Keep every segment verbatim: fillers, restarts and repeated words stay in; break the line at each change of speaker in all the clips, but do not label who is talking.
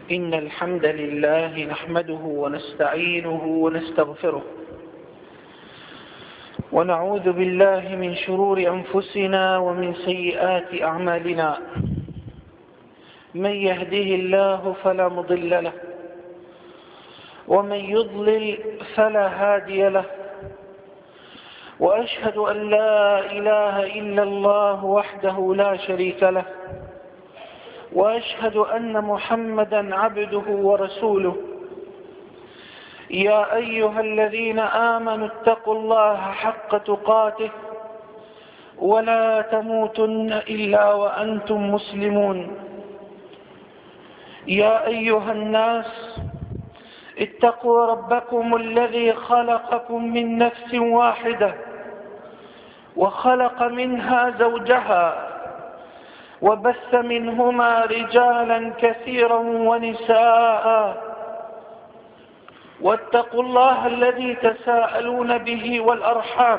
إن الحمد لله نحمده ونستعينه ونستغفره ونعوذ بالله من شرور أنفسنا ومن سيئات أعمالنا. من يهده الله فلا مضل له ومن يضلل فلا هادي له، وأشهد أن لا إله إلا الله وحده لا شريك له، وأشهد أن محمدا عبده ورسوله. يا أيها الذين آمنوا اتقوا الله حق تقاته ولا تموتن إلا وأنتم مسلمون. يا أيها الناس اتقوا ربكم الذي خلقكم من نفس واحدة وخلق منها زوجها وبث منهما رجالا كثيرا ونساء، واتقوا الله الذي تساءلون به والأرحام،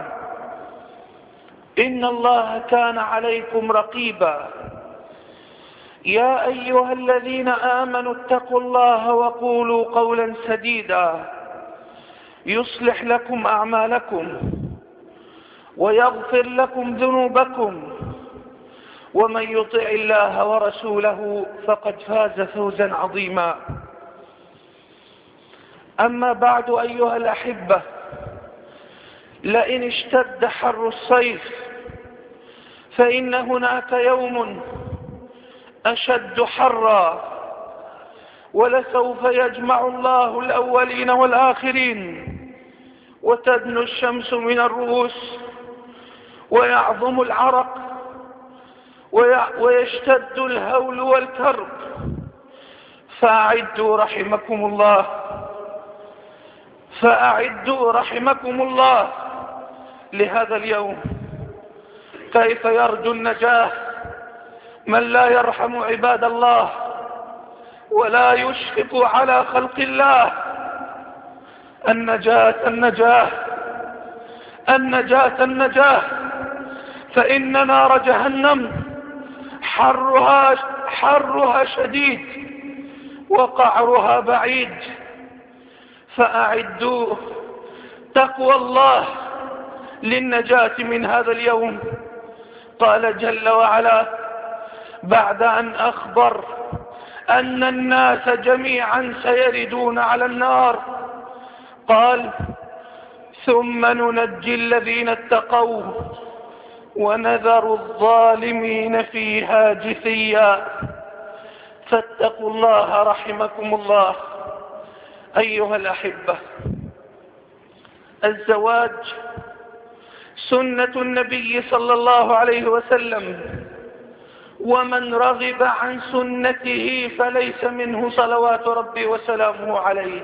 إن الله كان عليكم رقيبا. يا أيها الذين آمنوا اتقوا الله وقولوا قولا سديدا يصلح لكم أعمالكم ويغفر لكم ذنوبكم، ومن يطع الله ورسوله فقد فاز فوزا عظيما. أما بعد أيها الأحبة، لئن اشتد حر الصيف فإن هناك يوم أشد حرا، ولسوف يجمع الله الأولين والآخرين وتدنو الشمس من الرؤوس ويعظم العرق ويشتد الهول والكرب، فأعدوا رحمكم الله فأعدوا رحمكم الله لهذا اليوم. كيف يرجو النجاة من لا يرحم عباد الله ولا يشفق على خلق الله؟ النجاة النجاة النجاة النجاة فإن نار جهنم حرها حرها شديد وقعرها بعيد. فأعدوا تقوى الله للنجاة من هذا اليوم. قال جل وعلا بعد أن أخبر أن الناس جميعا سيردون على النار، قال ثم ننجي الذين اتقوا ونذر الظالمين فيها جثيا. فاتقوا الله رحمكم الله. أيها الأحبة، الزواج سنة النبي صلى الله عليه وسلم، ومن رغب عن سنته فليس منه صلوات ربي وسلامه عليه.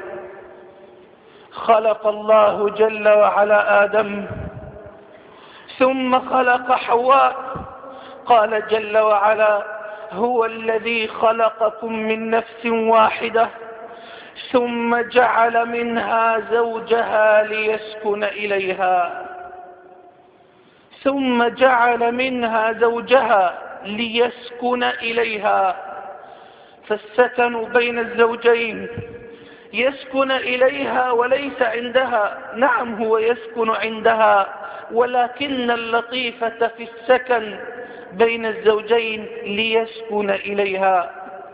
خلق الله جل وعلا آدم ثم خلق حواء. قال جل وعلا هو الذي خلقكم من نفس واحدة ثم جعل منها زوجها ليسكن إليها ثم جعل منها زوجها ليسكن إليها. فالسكن بين الزوجين يسكن إليها وليس عندها. نعم، هو يسكن عندها، ولكن اللطيفة في السكن بين الزوجين ليسكن إليها.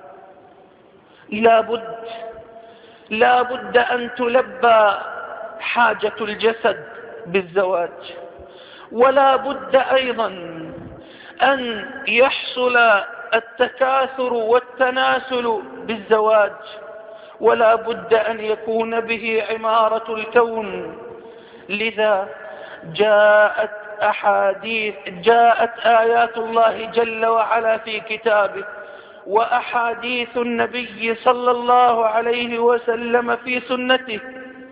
لا بد لا بد أن تلبى حاجة الجسد بالزواج، ولا بد أيضا أن يحصل التكاثر والتناسل بالزواج، ولا بد أن يكون به عمارة الكون. لذا جاءت أحاديث جاءت آيات الله جل وعلا في كتابه وأحاديث النبي صلى الله عليه وسلم في سنته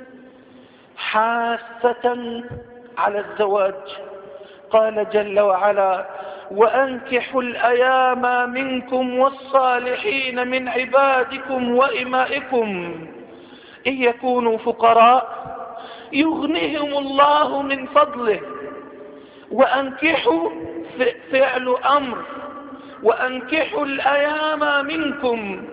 حاثة على الزواج. قال جل وعلا وأنكحوا الأيام منكم والصالحين من عبادكم وإمائكم إن يكونوا فقراء يغنيهم الله من فضله. وأنكحوا فعل أمر، وأنكحوا الأيام منكم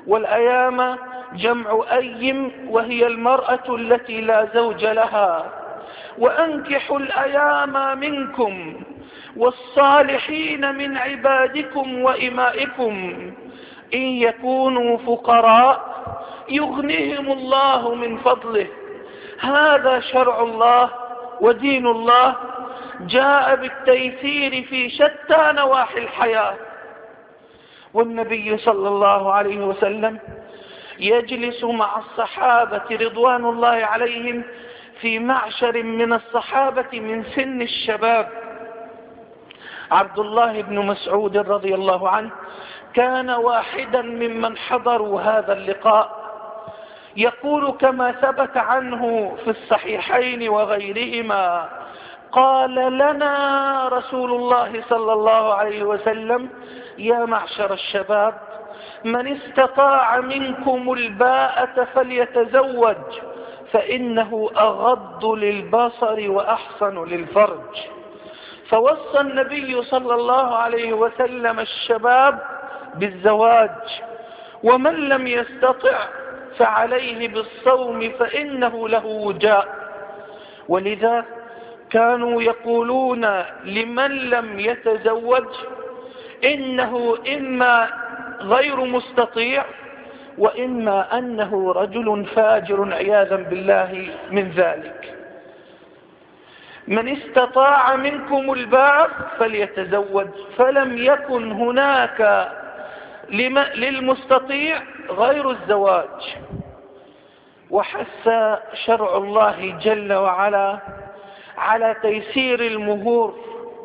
والأيام جمع أيم وهي المرأة التي لا زوج لها. وأنكحوا الأيام منكم والصالحين من عبادكم وإمائكم إن يكونوا فقراء يغنيهم الله من فضله. هذا شرع الله ودين الله جاء بالتيسير في شتى نواحي الحياة. والنبي صلى الله عليه وسلم يجلس مع الصحابة رضوان الله عليهم في معشر من الصحابة من سن الشباب. عبد الله بن مسعود رضي الله عنه كان واحدا ممن حضروا هذا اللقاء، يقول كما ثبت عنه في الصحيحين وغيرهما: قال لنا رسول الله صلى الله عليه وسلم: يا معشر الشباب، من استطاع منكم الباءة فليتزوج فإنه أغض للبصر وأحسن للفرج. فوصى النبي صلى الله عليه وسلم الشباب بالزواج، ومن لم يستطع فعليه بالصوم فإنه له وجاء. ولذا كانوا يقولون لمن لم يتزوج إنه إما غير مستطيع وإما أنه رجل فاجر عياذا بالله من ذلك. من استطاع منكم الباء فليتزوج، فلم يكن هناك للمستطيع غير الزواج. وحث شرع الله جل وعلا على تيسير المهور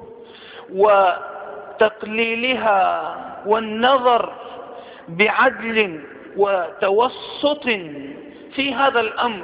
وتقليلها والنظر بعدل وتوسط في هذا الأمر،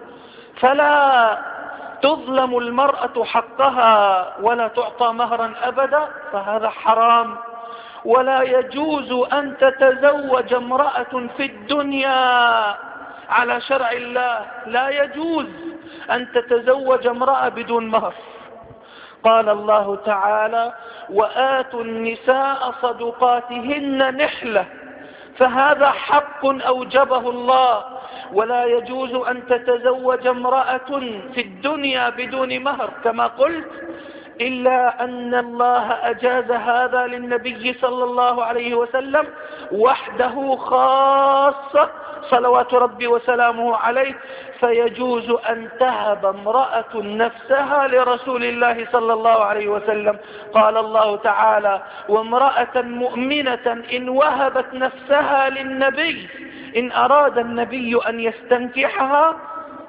فلا تظلم المرأة حقها ولا تعطى مهرا أبدا، فهذا حرام. ولا يجوز أن تتزوج امرأة في الدنيا على شرع الله، لا يجوز أن تتزوج امرأة بدون مهر. قال الله تعالى: وآتوا النساء صدقاتهن نحلة، فهذا حق أوجبه الله. ولا يجوز أن تتزوج امرأة في الدنيا بدون مهر كما قلت، إلا أن الله أجاز هذا للنبي صلى الله عليه وسلم وحده خاصة صلوات ربي وسلامه عليه، فيجوز أن تهب امرأة نفسها لرسول الله صلى الله عليه وسلم. قال الله تعالى: وامرأة مؤمنة إن وهبت نفسها للنبي إن أراد النبي أن يستنكحها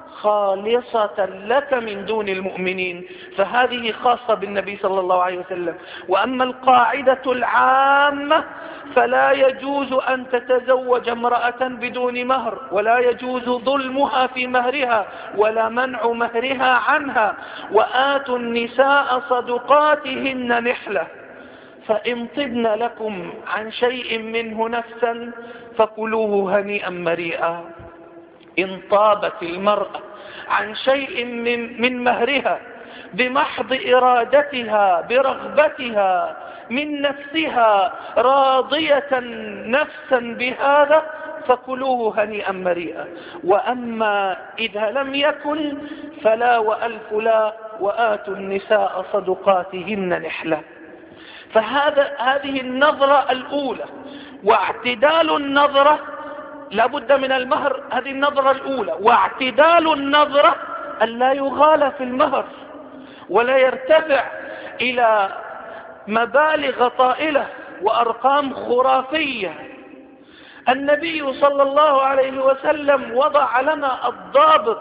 خالصة لك من دون المؤمنين، فهذه خاصة بالنبي صلى الله عليه وسلم. وأما القاعدة العامة فلا يجوز أن تتزوج امرأة بدون مهر، ولا يجوز ظلمها في مهرها ولا منع مهرها عنها. وآتوا النساء صدقاتهن نحلة، فإن طبن لكم عن شيء منه نفسا فكلوه هنيئا مريئا. إن طابت المرأة عن شيء من, من مهرها بمحض إرادتها برغبتها من نفسها راضية نفسا بهذا فكلوه هنيئا مريئا. وأما إذا لم يكن فلا وألف لا، وآتوا النساء صدقاتهن نحلة. فهذا هذه النظرة الأولى، واعتدال النظرة لابد من المهر، هذه النظرة الأولى. واعتدال النظرة أن لا يغالى في المهر ولا يرتفع إلى مبالغ طائلة وأرقام خرافية. النبي صلى الله عليه وسلم وضع لنا الضابط: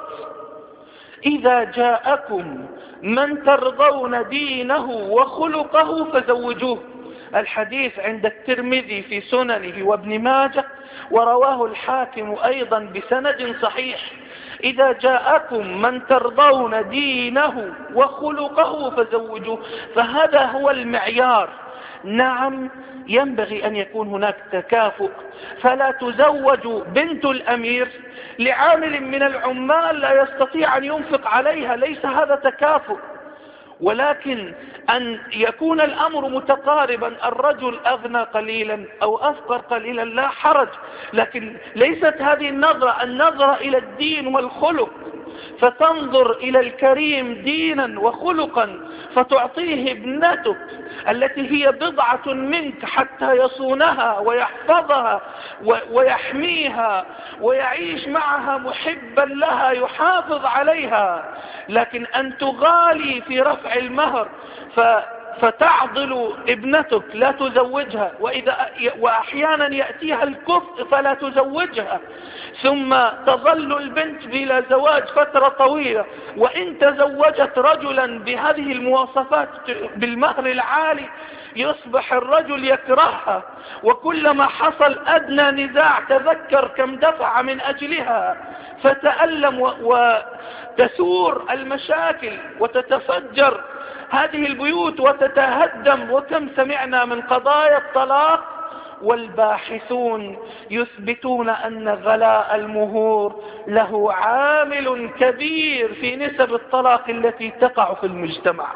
إذا جاءكم من ترضون دينه وخلقه فزوجوه. الحديث عند الترمذي في سننه وابن ماجه، ورواه الحاكم أيضا بسند صحيح: إذا جاءكم من ترضون دينه وخلقه فزوجوه. فهذا هو المعيار. نعم ينبغي أن يكون هناك تكافؤ، فلا تزوج بنت الأمير لعامل من العمال لا يستطيع أن ينفق عليها، ليس هذا تكافؤ. ولكن أن يكون الأمر متقاربا، الرجل أغنى قليلا أو أفقر قليلا لا حرج، لكن ليست هذه النظرة النظرة إلى الدين والخلق، فتنظر إلى الكريم دينا وخلقا فتعطيه ابنتك التي هي بضعة منك حتى يصونها ويحفظها ويحميها ويعيش معها محبا لها يحافظ عليها، لكن أن تغالي في رفع المهر ف فتعضل ابنتك لا تزوجها، وإذا وأحيانا يأتيها الكفء فلا تزوجها، ثم تظل البنت بلا زواج فترة طويلة، وإن تزوجت رجلا بهذه المواصفات بالمهر العالي يصبح الرجل يكرهها، وكلما حصل أدنى نزاع تذكر كم دفع من أجلها فتألم وتثور المشاكل وتتفجر هذه البيوت وتتهدم. وكم سمعنا من قضايا الطلاق والباحثون يثبتون أن غلاء المهور له عامل كبير في نسب الطلاق التي تقع في المجتمع.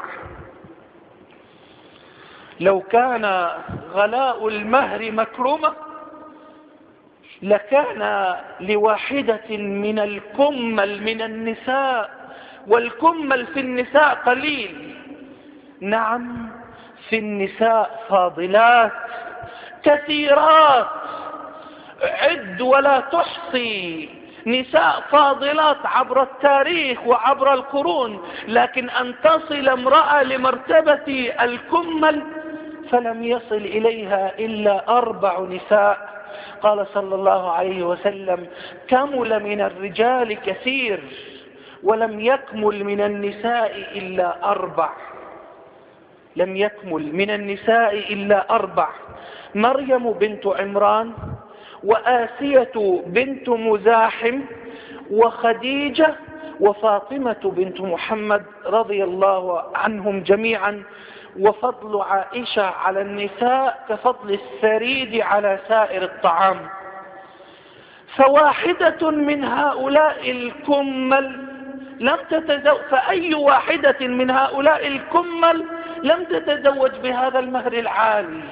لو كان غلاء المهر مكرمة لكان لواحدة من الكمل من النساء، والكمل في النساء قليل، نعم في النساء فاضلات كثيرات، عد ولا تحصي نساء فاضلات عبر التاريخ وعبر القرون، لكن أن تصل امرأة لمرتبة الكمل فلم يصل إليها إلا أربع نساء. قال صلى الله عليه وسلم: كمل من الرجال كثير ولم يكمل من النساء إلا أربع. لم يكمل من النساء إلا أربع: مريم بنت عمران، وآسية بنت مزاحم، وخديجة، وفاطمة بنت محمد رضي الله عنهم جميعا. وفضل عائشة على النساء كفضل الثريد على سائر الطعام. فواحدة من هؤلاء الكمل لم تتزوج، فأي واحدة من هؤلاء الكمل لم تتزوج بهذا المهر العالي؟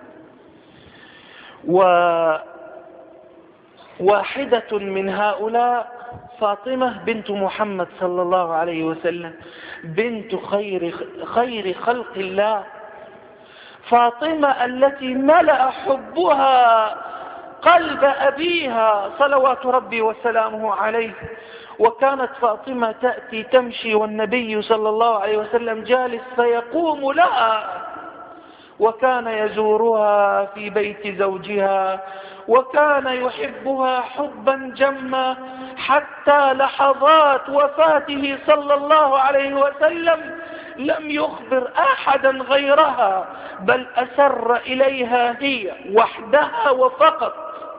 وواحدة من هؤلاء فاطمة بنت محمد صلى الله عليه وسلم، بنت خير خير خلق الله، فاطمة التي ملأ حبها قلب أبيها صلوات ربي وسلامه عليه. وكانت فاطمة تأتي تمشي والنبي صلى الله عليه وسلم جالس فيقوم لها، وكان يزورها في بيت زوجها، وكان يحبها حبا جما، حتى لحظات وفاته صلى الله عليه وسلم لم يخبر أحدا غيرها، بل أسر إليها هي وحدها وفقط،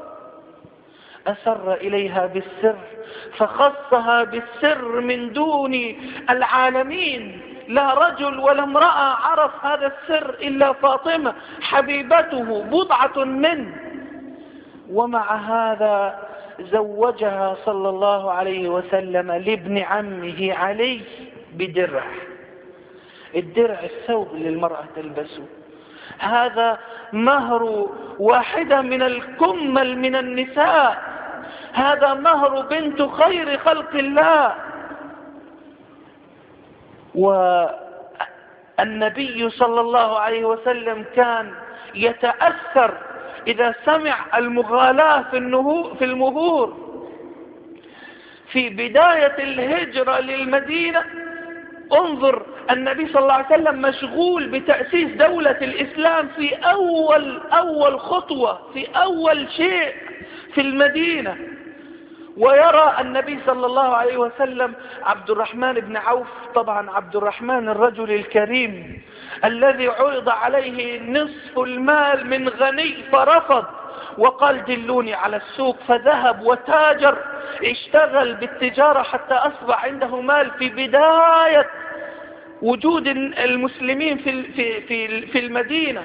أسر إليها بالسر، فخصها بالسر من دون العالمين. لا رجل ولا امرأة عرف هذا السر إلا فاطمة حبيبته بضعة منه. ومع هذا زوجها صلى الله عليه وسلم لابن عمه علي بدرع، الدرع الثوب للمرأة تلبسه. هذا مهر واحدة من الكمل من النساء، هذا مهر بنت خير خلق الله. والنبي صلى الله عليه وسلم كان يتأثر إذا سمع المغالاة في المهور. في بداية الهجرة للمدينة انظر النبي صلى الله عليه وسلم مشغول بتأسيس دولة الإسلام في أول أول خطوة، في أول شيء في المدينة. ويرى النبي صلى الله عليه وسلم عبد الرحمن بن عوف، طبعا عبد الرحمن الرجل الكريم الذي عرض عليه نصف المال من غني فرفض، وقال دلوني على السوق، فذهب وتاجر، اشتغل بالتجارة حتى أصبح عنده مال في بداية وجود المسلمين في في في المدينة،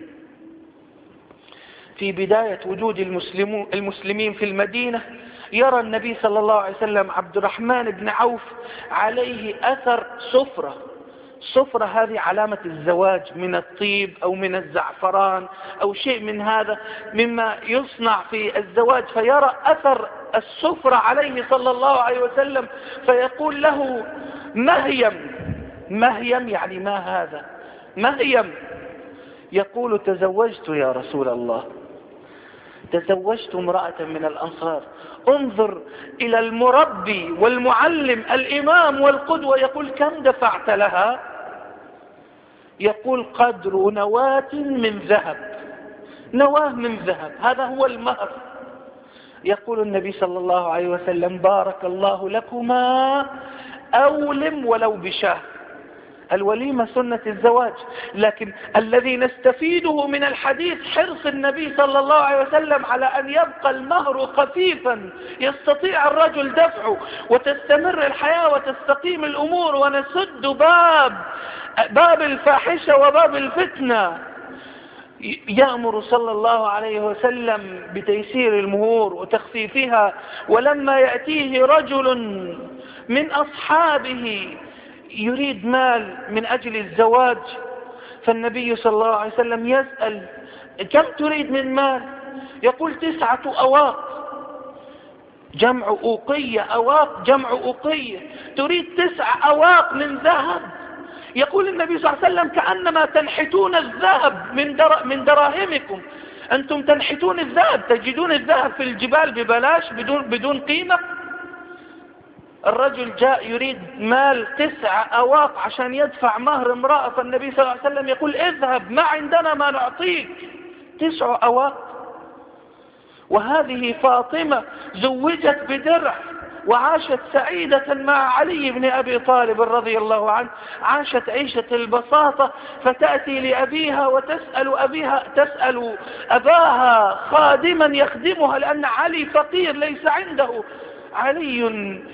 في بداية وجود المسلمين في المدينة. يرى النبي صلى الله عليه وسلم عبد الرحمن بن عوف عليه أثر سفرة، الصفرة هذه علامة الزواج من الطيب أو من الزعفران أو شيء من هذا مما يصنع في الزواج، فيرى أثر الصفرة عليه صلى الله عليه وسلم فيقول له مهيم. مهيم يعني ما هذا؟ مهيم يقول تزوجت يا رسول الله، تزوجت امرأة من الأنصار. انظر إلى المربي والمعلم الإمام والقدوة، يقول كم دفعت لها؟ يقول قدر نواة من ذهب. نواة من ذهب، هذا هو المهر. يقول النبي صلى الله عليه وسلم بارك الله لكما، أولم ولو بشاه. الوليمة سنة الزواج، لكن الذي نستفيده من الحديث حرص النبي صلى الله عليه وسلم على أن يبقى المهر خفيفا يستطيع الرجل دفعه وتستمر الحياة وتستقيم الأمور، ونسد باب باب الفاحشة وباب الفتنة. يأمر صلى الله عليه وسلم بتيسير المهور وتخفيفها. ولما يأتيه رجل من أصحابه يريد مال من أجل الزواج، فالنبي صلى الله عليه وسلم يسأل كم تريد من مال؟ يقول تسعة أواق، جمع أوقية. أواق جمع أوقية، تريد تسع أواق من ذهب. يقول النبي صلى الله عليه وسلم كأنما تنحتون الذهب من در... من دراهمكم. أنتم تنحتون الذهب، تجدون الذهب في الجبال ببلاش بدون بدون قيمة. الرجل جاء يريد مال تسع أواق عشان يدفع مهر امرأة، فالنبي صلى الله عليه وسلم يقول اذهب ما عندنا ما نعطيك. تسع أواق. وهذه فاطمة زوجت بدرع وعاشت سعيدة مع علي بن أبي طالب رضي الله عنه، عاشت عيشة البساطة، فتأتي لأبيها وتسأل أبيها تسأل أباها خادما يخدمها، لأن علي فقير ليس عنده. علي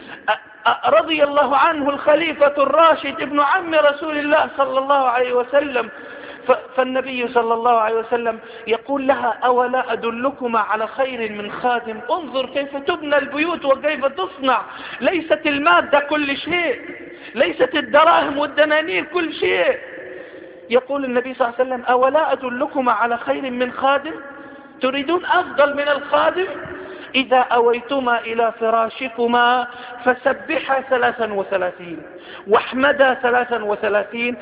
رضي الله عنه الخليفة الراشد ابن عم رسول الله صلى الله عليه وسلم، فالنبي صلى الله عليه وسلم يقول لها أولا أدلكما على خير من خادم؟ انظر كيف تبنى البيوت وكيف تصنع. ليست المادة كل شيء، ليست الدراهم والدنانير كل شيء. يقول النبي صلى الله عليه وسلم أولا أدلكما على خير من خادم؟ تريدون أفضل من الخادم؟ إذا أويتما إلى فراشكما فسبحا ثلاثا وثلاثين، واحمدا ثلاثا وثلاثين،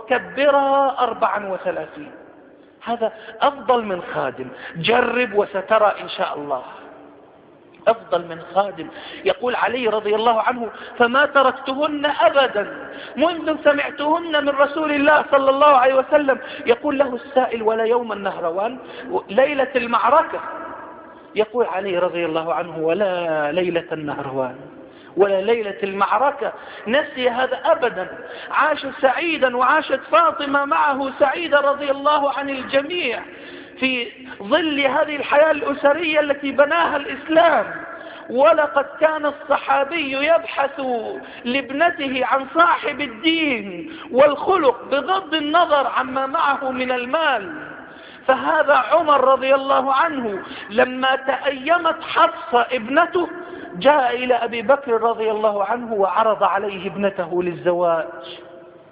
وكبرا أربعا وثلاثين. هذا أفضل من خادم. جرب وسترى إن شاء الله. أفضل من خادم. يقول علي رضي الله عنه فما تركتهن أبدا منذ سمعتهن من رسول الله صلى الله عليه وسلم. يقول له السائل ولا يوم النهروان، ليلة المعركة، يقول علي رضي الله عنه ولا ليلة النهروان ولا ليلة المعركة نسي هذا أبدا. عاش سعيدا وعاشت فاطمة معه سعيدة رضي الله عن الجميع في ظل هذه الحياة الأسرية التي بناها الإسلام. ولقد كان الصحابي يبحث لابنته عن صاحب الدين والخلق بغض النظر عما معه من المال. فهذا عمر رضي الله عنه لما تأيمت حفصة ابنته جاء إلى أبي بكر رضي الله عنه وعرض عليه ابنته للزواج،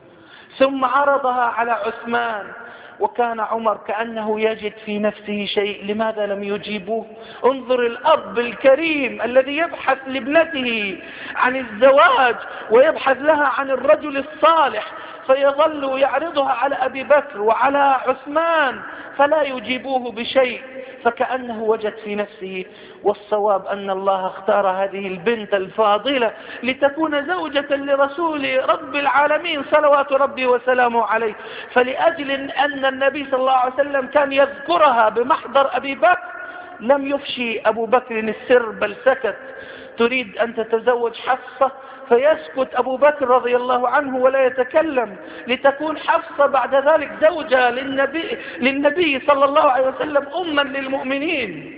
ثم عرضها على عثمان. وكان عمر كأنه يجد في نفسه شيء، لماذا لم يجيبوه؟ انظر الأب الكريم الذي يبحث لابنته عن الزواج ويبحث لها عن الرجل الصالح، فيظل يعرضها على أبي بكر وعلى عثمان فلا يجيبوه بشيء، فكأنه وجد في نفسه. والصواب أن الله اختار هذه البنت الفاضلة لتكون زوجة لرسول رب العالمين صلوات ربي وسلامه عليه. فلأجل أن النبي صلى الله عليه وسلم كان يذكرها بمحضر أبي بكر لم يفشي أبو بكر السر بل سكت. تريد أن تتزوج حفصة فيسكت أبو بكر رضي الله عنه ولا يتكلم، لتكون حفصة بعد ذلك زوجة للنبي, للنبي صلى الله عليه وسلم أما للمؤمنين.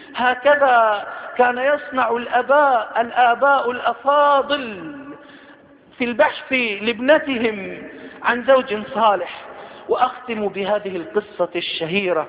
هكذا كان يصنع الآباء الآباء الأفاضل في البحث لابنتهم عن زوج صالح. وأختم بهذه القصة الشهيرة،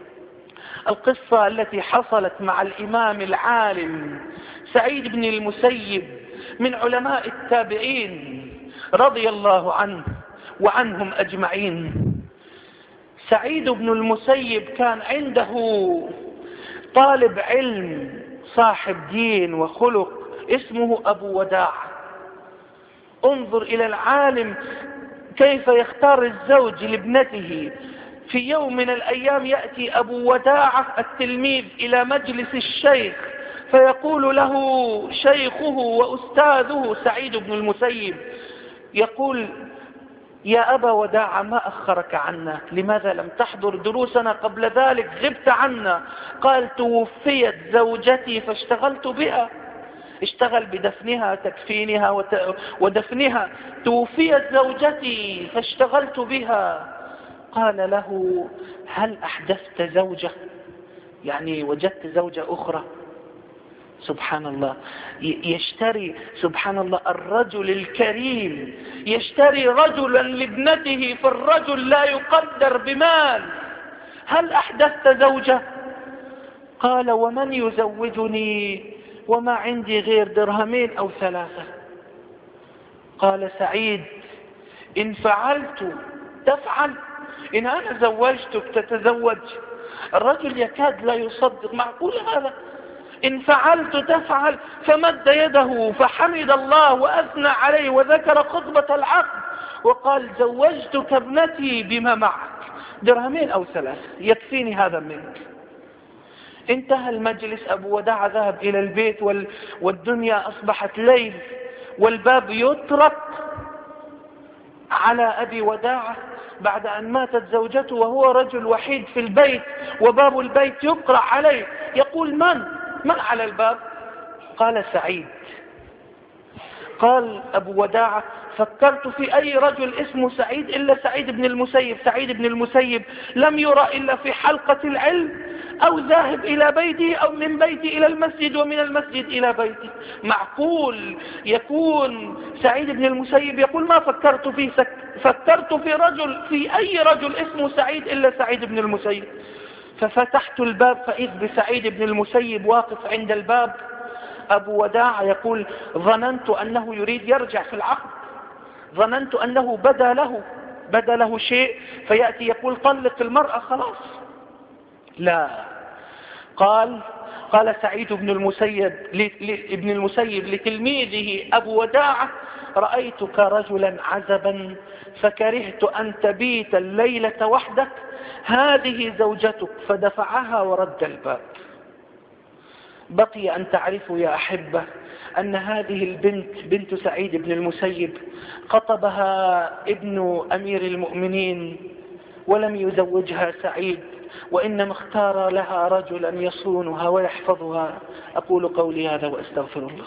القصة التي حصلت مع الإمام العالم سعيد بن المسيب من علماء التابعين رضي الله عنه. وعنهم أجمعين. سعيد بن المسيب كان عنده طالب علم صاحب دين وخلق اسمه أبو وداعة. انظر إلى العالم كيف يختار الزوج لابنته. في يوم من الأيام يأتي أبو وداعة التلميذ إلى مجلس الشيخ فيقول له شيخه وأستاذه سعيد بن المسيب، يقول: يا أبا وداعة، ما أخرك عنا؟ لماذا لم تحضر دروسنا قبل ذلك؟ غبت عنا. قال: توفيت زوجتي فاشتغلت بها. اشتغل بدفنها، تكفينها ودفنها. توفيت زوجتي فاشتغلت بها. قال له: هل أحدثت زوجة؟ يعني وجدت زوجة أخرى؟ سبحان الله، يشتري سبحان الله الرجل الكريم يشتري رجلا لابنته، فالرجل لا يقدر بمال. هل أحدثت زوجة؟ قال: ومن يزوجني وما عندي غير درهمين أو ثلاثة. قال سعيد: إن فعلت تفعل، إن أنا زوجتك تتزوج. الرجل يكاد لا يصدق، معقول هذا؟ إن فعلت تفعل. فمد يده فحمد الله وأثنى عليه وذكر خطبة العقد وقال: زوجتك ابنتي بما معك، درهمين أو ثلاثة، يكفيني هذا منك. انتهى المجلس. أبو وداعة ذهب إلى البيت والدنيا أصبحت ليل والباب يطرق على أبي وداعة بعد أن ماتت زوجته وهو رجل وحيد في البيت، وباب البيت يقرع عليه. يقول: من؟ من على الباب؟ قال: سعيد. قال أبو وداعة: فكرت في أي رجل اسمه سعيد إلا سعيد بن المسيب. سعيد بن المسيب لم يرى إلا في حلقة العلم أو ذاهب إلى بيته أو من بيته إلى المسجد ومن المسجد إلى بيته. معقول يكون سعيد بن المسيب يقول: ما فكرت فيه، فكرت في رجل في أي رجل اسمه سعيد إلا سعيد بن المسيب. ففتحت الباب فإذ بسعيد بن المسيب واقف عند الباب. أبو وداع يقول: ظننت أنه يريد يرجع في العقد، ظننت أنه بدا له بدا له شيء فيأتي يقول: طلق المرأة خلاص. لا، قال قال سعيد بن المسيب ابن المسيب لتلميذه أبو وداعة: رأيتك رجلا عزبا فكرهت أن تبيت الليلة وحدك، هذه زوجتك. فدفعها ورد الباب. بقي أن تعرفوا يا أحبة أن هذه البنت بنت سعيد بن المسيب خطبها ابن أمير المؤمنين ولم يزوجها سعيد، وإنما اختار لها رجلا يصونها ويحفظها. أقول قولي هذا وأستغفر الله.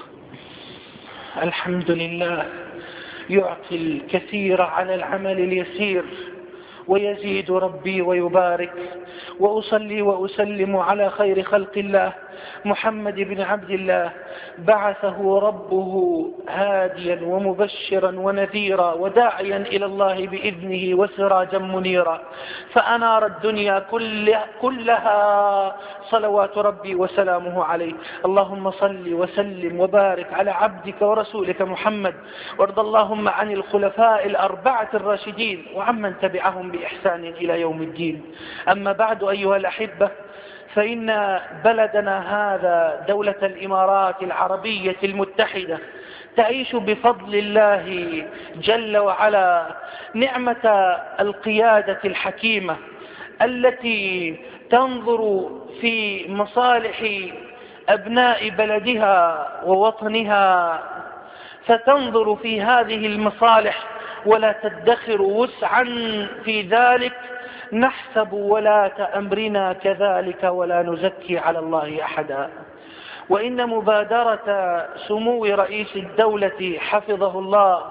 الحمد لله يعطي الكثير على العمل اليسير ويزيد ربي ويبارك. وأصلي وأسلم على خير خلق الله محمد بن عبد الله، بعثه ربه هاديا ومبشرا ونذيرا وداعيا إلى الله بإذنه وسراجا منيرا، فأنار الدنيا كلها, كلها صلوات ربي وسلامه عليه. اللهم صل وسلم وبارك على عبدك ورسولك محمد، وارض اللهم عن الخلفاء الأربعة الراشدين وعمن تبعهم بإحسان إلى يوم الدين. أما بعد أيها الأحبة، فإن بلدنا هذا دولة الإمارات العربية المتحدة تعيش بفضل الله جل وعلا نعمة القيادة الحكيمة التي تنظر في مصالح أبناء بلدها ووطنها، فتنظر في هذه المصالح ولا تدخر وسعا في ذلك. نحسب ولاة أمرنا كذلك ولا نزكي على الله أحدا. وإن مبادرة سمو رئيس الدولة حفظه الله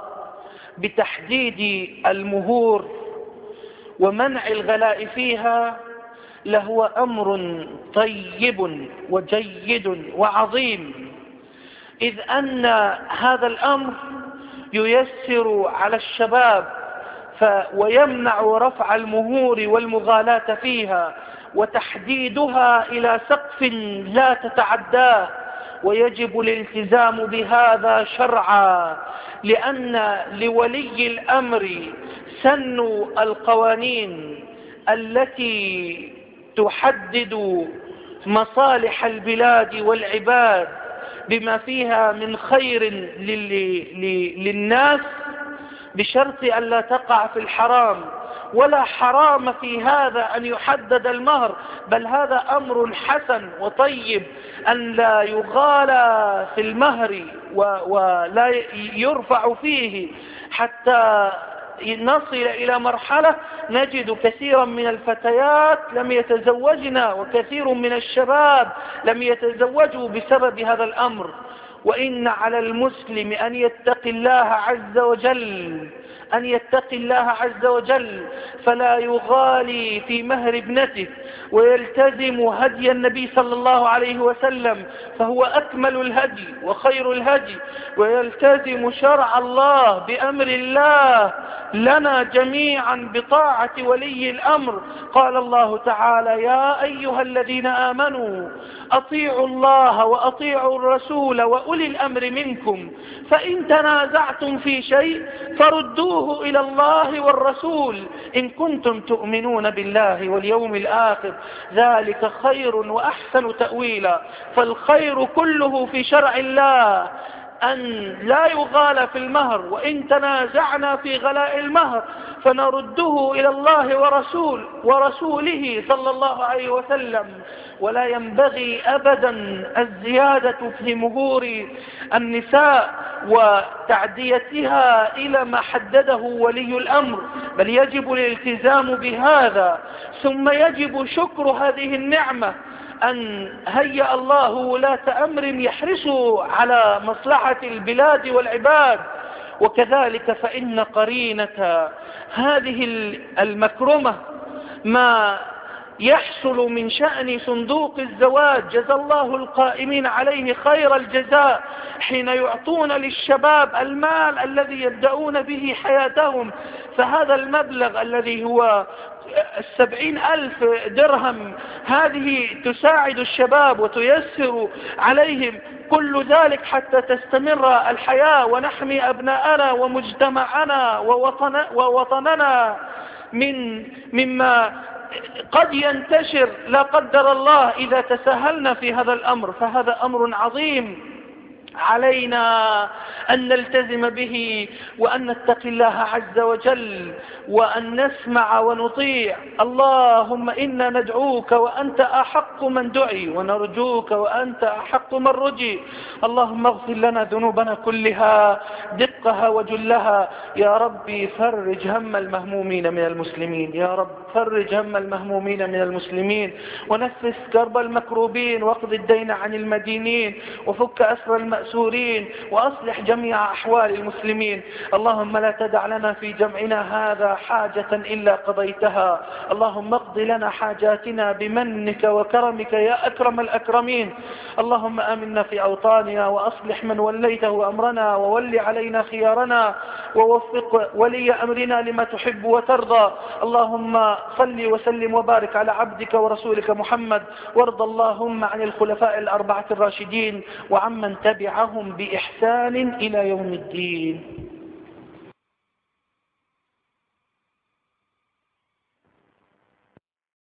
بتحديد المهور ومنع الغلاء فيها لهو أمر طيب وجيد وعظيم، إذ أن هذا الأمر ييسر على الشباب ويمنع رفع المهور والمغالاة فيها وتحديدها إلى سقف لا تتعداه، ويجب الالتزام بهذا شرعا، لأن لولي الأمر سنوا القوانين التي تحدد مصالح البلاد والعباد بما فيها من خير للناس، بشرط أن لا تقع في الحرام. ولا حرام في هذا أن يحدد المهر، بل هذا أمر حسن وطيب أن لا يغالى في المهر ولا يرفع فيه، حتى نصل إلى مرحلة نجد كثيرا من الفتيات لم يتزوجن وكثير من الشباب لم يتزوجوا بسبب هذا الأمر. وإن على المسلم أن يتقي الله عز وجل أن يتقي الله عز وجل فلا يغالي في مهر ابنته، ويلتزم هدي النبي صلى الله عليه وسلم فهو أكمل الهدي وخير الهدي، ويلتزم شرع الله بأمر الله لنا جميعا بطاعة ولي الأمر. قال الله تعالى: يا أيها الذين آمنوا أطيعوا الله وأطيعوا الرسول وأولي الأمر منكم، فإن تنازعتم في شيء فردوه إلى الله والرسول إن كنتم تؤمنون بالله واليوم الآخر، ذلك خير وأحسن تأويلا. فالخير كله في شرع الله أن لا يغال في المهر، وإن تنازعنا في غلاء المهر فنرده إلى الله ورسول ورسوله صلى الله عليه وسلم. ولا ينبغي أبدا الزيادة في مهور النساء وتعديتها إلى ما حدده ولي الأمر، بل يجب الالتزام بهذا. ثم يجب شكر هذه النعمة أن هيأ الله ولاة أمر يحرصوا على مصلحة البلاد والعباد. وكذلك فإن قرينة هذه المكرمة ما يحصل من شأن صندوق الزواج، جزى الله القائمين عليه خير الجزاء، حين يعطون للشباب المال الذي يبدأون به حياتهم. فهذا المبلغ الذي هو السبعين ألف درهم هذه تساعد الشباب وتيسر عليهم كل ذلك حتى تستمر الحياة ونحمي أبناءنا ومجتمعنا ووطن ووطننا من مما قد ينتشر لا قدر الله إذا تساهلنا في هذا الأمر. فهذا أمر عظيم علينا أن نلتزم به، وأن نتقي الله عز وجل، وأن نسمع ونطيع. اللهم إنا ندعوك وأنت أحق من دعي، ونرجوك وأنت أحق من رجي. اللهم اغفر لنا ذنوبنا كلها دقها وجلها. يا ربي فرج هم المهمومين من المسلمين، يا رب فرج هم المهمومين من المسلمين، ونفس كرب المكروبين، واقض الدين عن المدينين، وفك أسر المأسورين، وأصلح جميع أحوال المسلمين. اللهم لا تدع لنا في جمعنا هذا حاجة إلا قضيتها. اللهم اقض لنا حاجاتنا بمنك وكرمك يا أكرم الأكرمين. اللهم آمنا في أوطاننا، وأصلح من وليته أمرنا، وول علينا خيارنا، ووفق ولي أمرنا لما تحب وترضى. اللهم صل وسلم وبارك على عبدك ورسولك محمد، وارض اللهم عن الخلفاء الأربعة الراشدين وعمن تبعهم بإحسان إلى يوم الدين.